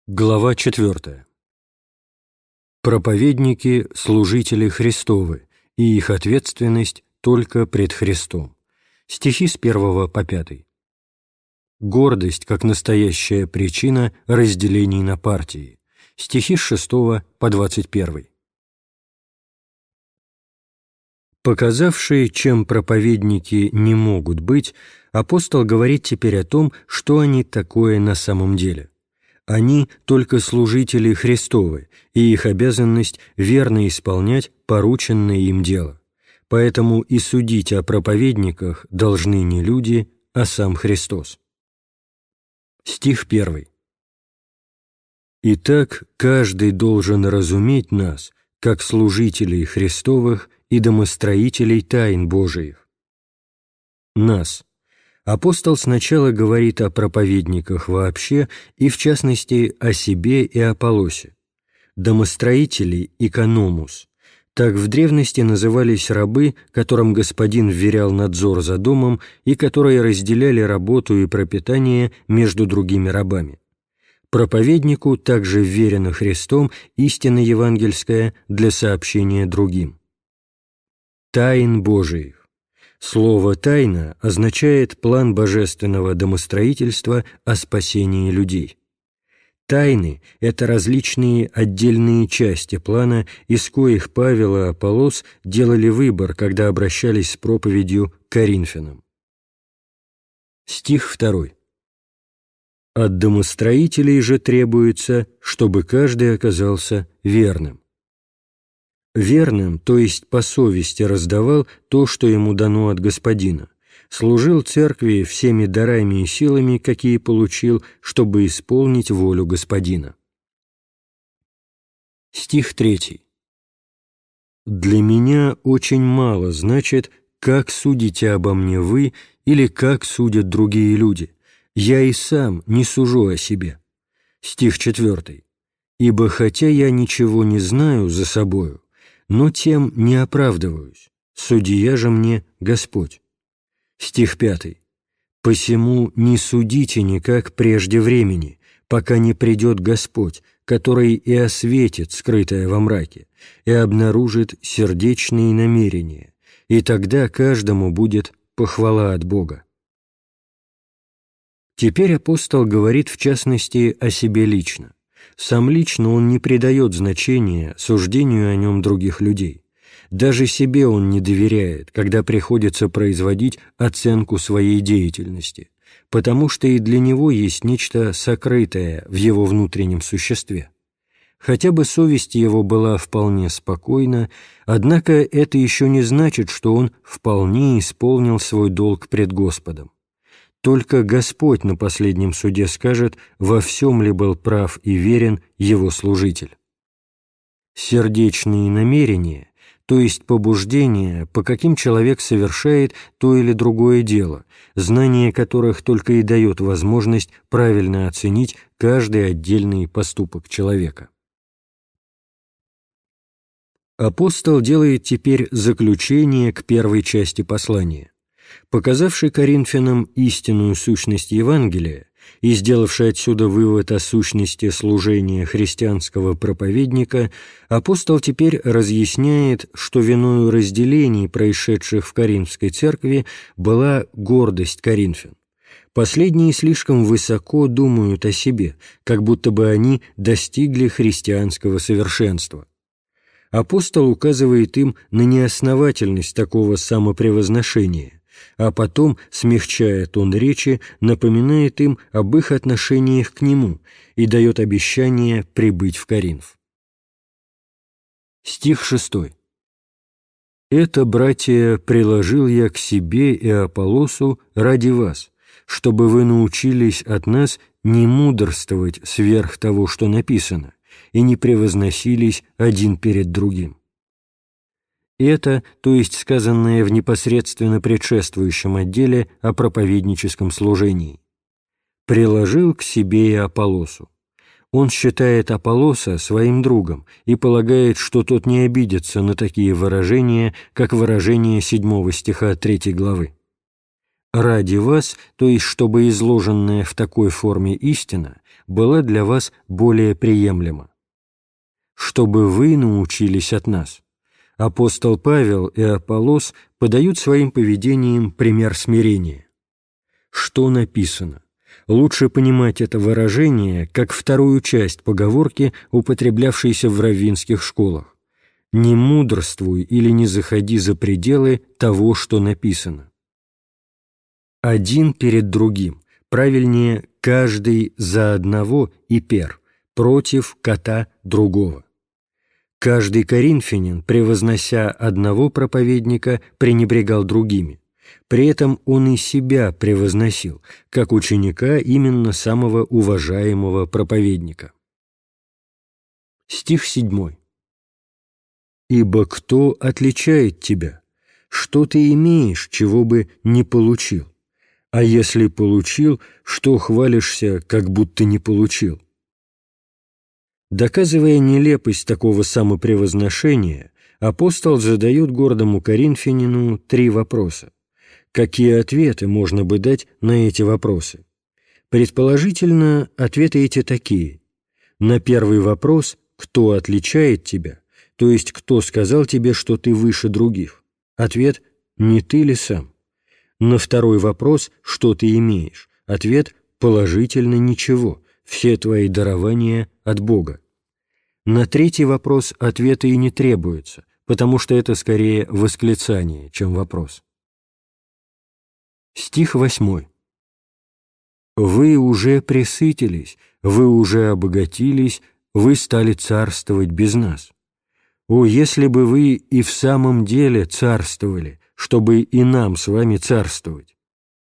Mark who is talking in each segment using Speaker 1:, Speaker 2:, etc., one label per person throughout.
Speaker 1: Глава 4. Проповедники – служители Христовы, и их ответственность только пред Христом. Стихи с 1 по 5. Гордость как настоящая причина разделений на партии. Стихи с 6 по 21. Показавшие, чем проповедники не могут быть, апостол говорит теперь о том, что они такое на самом деле. Они только служители Христовы, и их обязанность верно исполнять порученное им дело. Поэтому и судить о проповедниках должны не люди, а сам Христос. Стих 1. «Итак, каждый должен разуметь нас, как служителей Христовых и домостроителей тайн Божиих». Нас. Апостол сначала говорит о проповедниках вообще и, в частности, о себе и Аполлосе. Домостроители – икономус. Так в древности назывались рабы, которым господин вверял надзор за домом и которые разделяли работу и пропитание между другими рабами. Проповеднику также вверена Христом истина евангельская для сообщения другим. Тайн Божиих. Слово «тайна» означает план божественного домостроительства о спасении людей. Тайны – это различные отдельные части плана, из коих Павел и Аполлос делали выбор, когда обращались с проповедью к Коринфянам. Стих 2. «От домостроителей же требуется, чтобы каждый оказался верным». Верным, то есть по совести раздавал то, что ему дано от Господина, служил церкви всеми дарами и силами, какие получил, чтобы исполнить волю Господина. Стих 3. «Для меня очень мало значит, как судите обо мне вы или как судят другие люди. Я и сам не сужу о себе». Стих 4. «Ибо хотя я ничего не знаю за собою, но тем не оправдываюсь, судья же мне Господь». Стих 5. «Посему не судите никак прежде времени, пока не придет Господь, который и осветит скрытое во мраке, и обнаружит сердечные намерения, и тогда каждому будет похвала от Бога». Теперь апостол говорит в частности о себе лично. Сам лично он не придает значения суждению о нем других людей. Даже себе он не доверяет, когда приходится производить оценку своей деятельности, потому что и для него есть нечто сокрытое в его внутреннем существе. Хотя бы совесть его была вполне спокойна, однако это еще не значит, что он вполне исполнил свой долг пред Господом. Только Господь на последнем суде скажет, во всем ли был прав и верен его служитель. Сердечные намерения, то есть побуждения, по каким человек совершает то или другое дело, знание которых только и дает возможность правильно оценить каждый отдельный поступок человека. Апостол делает теперь заключение к первой части послания. Показавший Коринфянам истинную сущность Евангелия и сделавший отсюда вывод о сущности служения христианского проповедника, апостол теперь разъясняет, что виною разделений, происшедших в Коринфской церкви, была гордость коринфян. Последние слишком высоко думают о себе, как будто бы они достигли христианского совершенства. Апостол указывает им на неосновательность такого самопревозношения, а потом, смягчая тон речи, напоминает им об их отношениях к нему и дает обещание прибыть в Коринф. Стих 6. «Это, братья, приложил я к себе и Аполлосу ради вас, чтобы вы научились от нас не мудрствовать сверх того, что написано, и не превозносились один перед другим». Это, то есть сказанное в непосредственно предшествующем отделе о проповедническом служении. «Приложил к себе и Аполлосу». Он считает Аполлоса своим другом и полагает, что тот не обидится на такие выражения, как выражение 7 стиха 3 главы. ради вас, то есть чтобы изложенная в такой форме истина была для вас более приемлема. Чтобы вы научились от нас. Апостол Павел и Аполлос подают своим поведением пример смирения. Что написано? Лучше понимать это выражение как вторую часть поговорки, употреблявшейся в раввинских школах. «Не мудрствуй или не заходи за пределы того, что написано». Один перед другим, правильнее, каждый за одного и пер, против кота другого. Каждый коринфянин, превознося одного проповедника, пренебрегал другими. При этом он и себя превозносил, как ученика именно самого уважаемого проповедника. Стих 7. «Ибо кто отличает тебя? Что ты имеешь, чего бы не получил? А если получил, что хвалишься, как будто не получил?» Доказывая нелепость такого самопревозношения, апостол задает гордому коринфянину 3 вопроса. Какие ответы можно бы дать на эти вопросы? Предположительно, ответы эти такие. На первый вопрос «Кто отличает тебя?», то есть «Кто сказал тебе, что ты выше других?», ответ «Не ты ли сам?». На второй вопрос «Что ты имеешь?», ответ «Положительно ничего, все твои дарования от Бога». На третий вопрос ответа и не требуется, потому что это скорее восклицание, чем вопрос. Стих 8. «Вы уже пресытились, вы уже обогатились, вы стали царствовать без нас. О, если бы вы и в самом деле царствовали, чтобы и нам с вами царствовать!»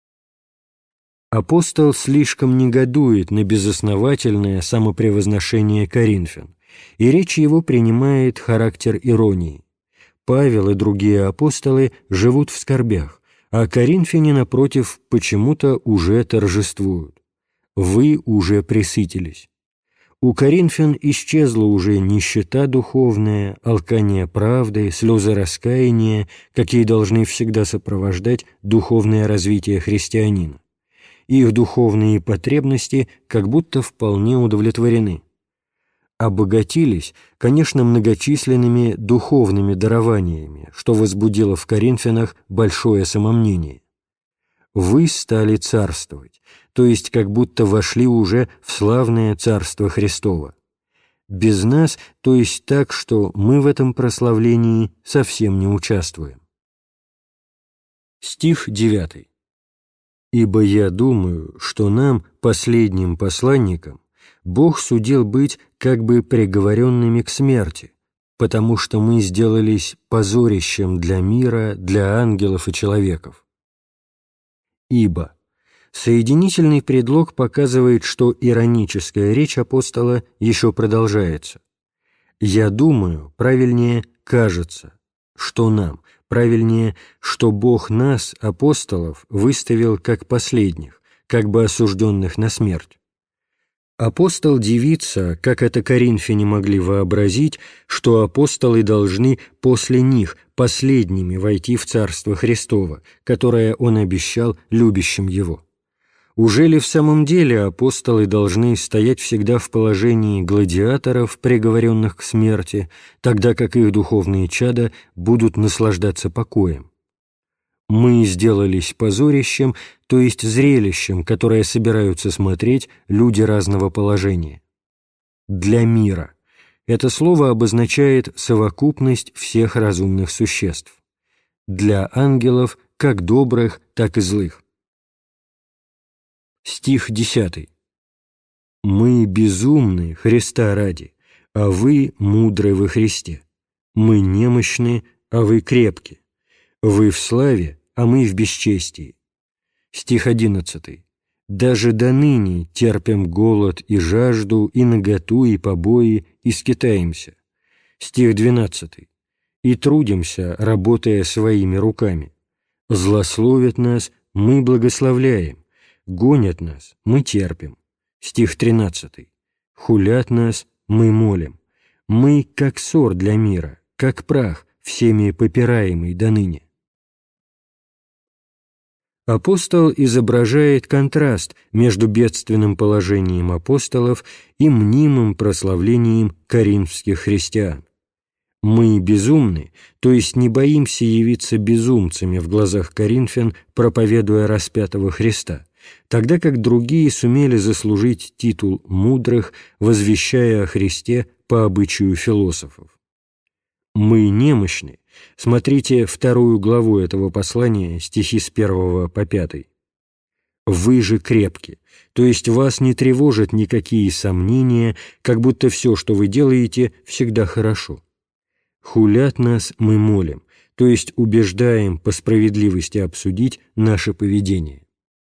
Speaker 1: Апостол слишком негодует на безосновательное самопревозношение коринфян, и речь его принимает характер иронии. Павел и другие апостолы живут в скорбях, а коринфяне, напротив, почему-то уже торжествуют. Вы уже пресытились. У коринфян исчезла уже нищета духовная, алкание правды, слезы раскаяния, какие должны всегда сопровождать духовное развитие христианина. Их духовные потребности как будто вполне удовлетворены. Обогатились, конечно, многочисленными духовными дарованиями, что возбудило в коринфянах большое самомнение. Вы стали царствовать, то есть как будто вошли уже в славное Царство Христово. Без нас, то есть так, что мы в этом прославлении совсем не участвуем. Стих 9. «Ибо я думаю, что нам, последним посланникам, Бог судил быть как бы приговоренными к смерти, потому что мы сделались позорищем для мира, для ангелов и человеков. Ибо соединительный предлог показывает, что ироническая речь апостола еще продолжается. Я думаю, правильнее кажется, что нам, правильнее, что Бог нас, апостолов, выставил как последних, как бы осужденных на смерть. Апостол дивится, как это коринфяне могли вообразить, что апостолы должны после них последними войти в Царство Христово, которое он обещал любящим его. Уже ли в самом деле апостолы должны стоять всегда в положении гладиаторов, приговоренных к смерти, тогда как их духовные чада будут наслаждаться покоем? Мы сделались позорищем, то есть зрелищем, которое собираются смотреть люди разного положения. Для мира. Это слово обозначает совокупность всех разумных существ. Для ангелов, как добрых, так и злых. Стих 10. «Мы безумны Христа ради, а вы мудры во Христе. Мы немощны, а вы крепки. Вы в славе, а мы в бесчестии». Стих 11. «Даже доныне терпим голод и жажду, и наготу, и побои, и скитаемся». Стих 12. «И трудимся, работая своими руками. Злословят нас, мы благословляем, гонят нас, мы терпим». Стих 13. «Хулят нас, мы молим. Мы, как ссор для мира, как прах, всеми попираемый доныне». Апостол изображает контраст между бедственным положением апостолов и мнимым прославлением коринфских христиан. Мы безумны, то есть не боимся явиться безумцами в глазах коринфян, проповедуя распятого Христа, тогда как другие сумели заслужить титул мудрых, возвещая о Христе по обычаю философов. Мы немощны. Смотрите 2 главу этого послания, стихи с 1 по 5. «Вы же крепки, то есть вас не тревожат никакие сомнения, как будто все, что вы делаете, всегда хорошо. Хулят нас мы молим, то есть убеждаем по справедливости обсудить наше поведение».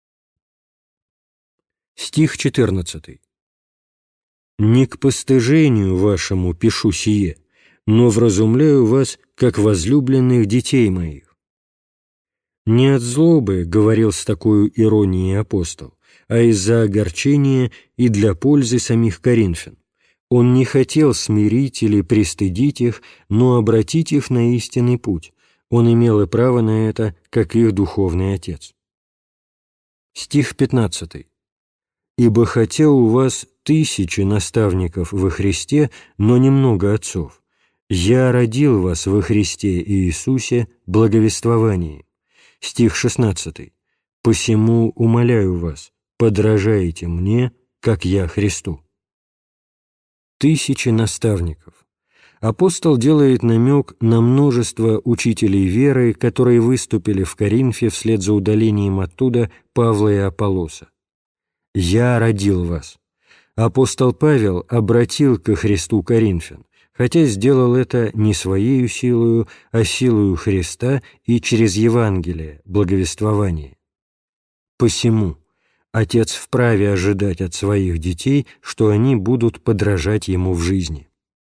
Speaker 1: Стих 14. «Не к постыжению вашему пишу сие, но вразумляю вас, как возлюбленных детей моих». Не от злобы, говорил с такой иронией апостол, а из-за огорчения и для пользы самих коринфян. Он не хотел смирить или пристыдить их, но обратить их на истинный путь. Он имел и право на это, как их духовный отец. Стих 15. «Ибо хотя у вас 1000 наставников во Христе, но немного отцов, я родил вас во Христе Иисусе благовествованием». Стих 16. «Посему умоляю вас, подражайте мне, как я Христу». 1000 наставников. Апостол делает намек на множество учителей веры, которые выступили в Коринфе вслед за удалением оттуда Павла и Аполлоса. «Я родил вас». Апостол Павел обратил ко Христу коринфян, хотя сделал это не своею силою, а силою Христа и через Евангелие, благовествование. «Посему Отец вправе ожидать от своих детей, что они будут подражать Ему в жизни».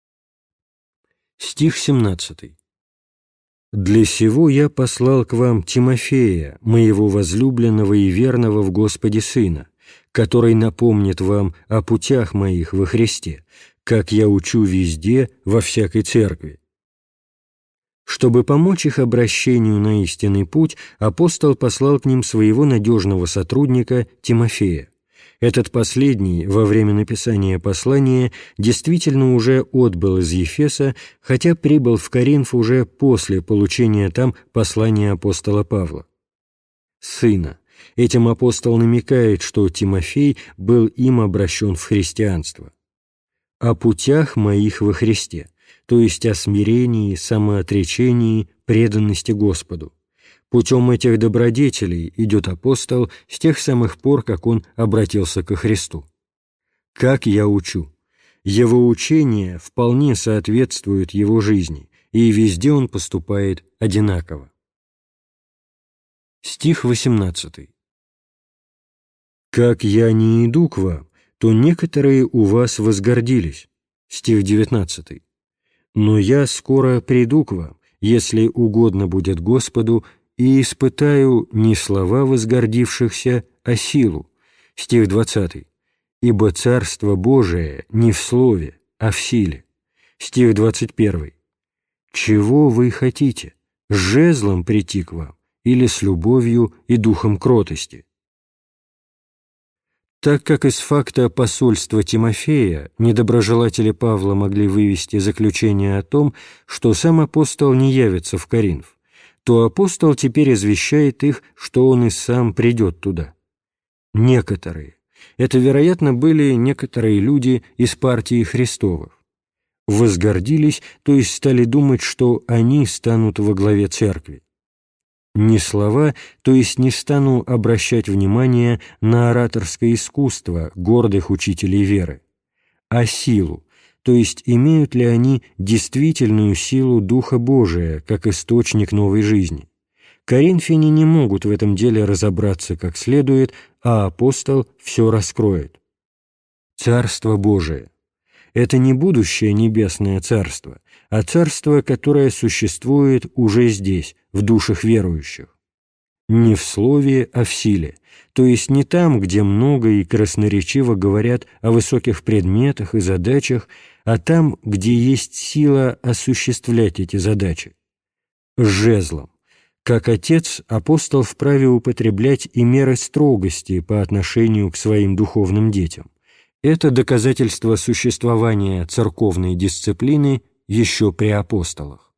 Speaker 1: Стих 17. «Для сего я послал к вам Тимофея, моего возлюбленного и верного в Господе Сына, который напомнит вам о путях моих во Христе, как я учу везде, во всякой церкви». Чтобы помочь их обращению на истинный путь, апостол послал к ним своего надежного сотрудника Тимофея. Этот последний во время написания послания действительно уже отбыл из Ефеса, хотя прибыл в Коринф уже после получения там послания апостола Павла. «Сына». Этим апостол намекает, что Тимофей был им обращен в христианство. «О путях моих во Христе», то есть о смирении, самоотречении, преданности Господу. Путем этих добродетелей идет апостол с тех самых пор, как он обратился ко Христу. «Как я учу». Его учение вполне соответствует его жизни, и везде он поступает одинаково. Стих 18. «Как я не иду к вам, то некоторые у вас возгордились». Стих 19. «Но я скоро приду к вам, если угодно будет Господу, и испытаю не слова возгордившихся, а силу». Стих 20. «Ибо Царство Божие не в слове, а в силе». Стих 21. «Чего вы хотите? С жезлом прийти к вам или с любовью и духом кротости?» Так как из факта посольства Тимофея недоброжелатели Павла могли вывести заключение о том, что сам апостол не явится в Коринф, то апостол теперь извещает их, что он и сам придет туда. Некоторые. Это, вероятно, были некоторые люди из партии Христовых. Возгордились, то есть стали думать, что они станут во главе церкви. Не слова, то есть не стану обращать внимание на ораторское искусство гордых учителей веры, а силу, то есть имеют ли они действительную силу Духа Божия, как источник новой жизни. Коринфяне не могут в этом деле разобраться как следует, а апостол все раскроет. Царство Божие – это не будущее небесное царство, а царство, которое существует уже здесь, в душах верующих. Не в слове, а в силе, то есть не там, где много и красноречиво говорят о высоких предметах и задачах, а там, где есть сила осуществлять эти задачи. С жезлом. Как отец, апостол вправе употреблять и меры строгости по отношению к своим духовным детям. Это доказательство существования церковной дисциплины еще при апостолах.